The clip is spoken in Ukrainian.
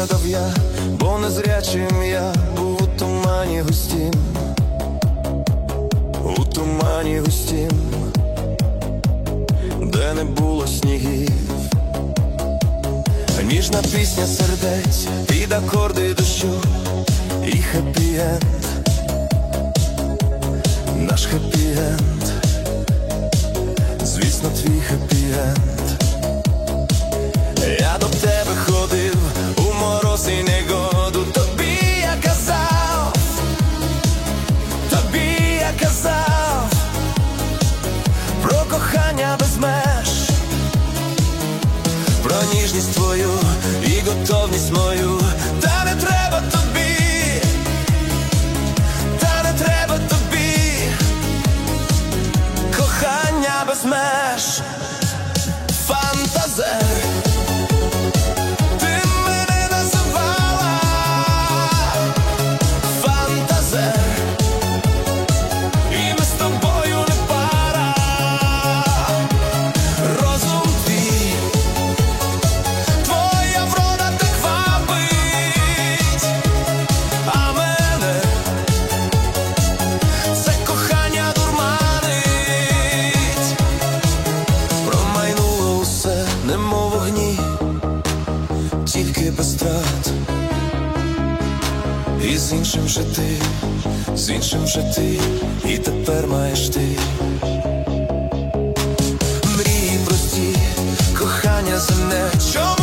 вигадав я, бо незрячим я був у тумані густім, у тумані густім, де не було снігів. Ніжна пісня сердець під акорди дощу і хеппі-енд, наш хеппі-енд, звісно, твій хеппі-енд. Я до тебе ходив у мороз і негоду, тобі я казав, тобі я казав про кохання без меж, про ніжність твою і готовність мою. Та не треба тобі, та не треба тобі кохання без меж. Фантазер, ти мене називала фантазер, і ми з тобою не пара. Розум твій, твоя врода так вабить, а мене це кохання дурманить. Промайнуло усе, немов вогні, тільки без страт. І з іншим же ти, з іншим же ти, і тепер маєш ти. Мрії прості, кохання земне, чому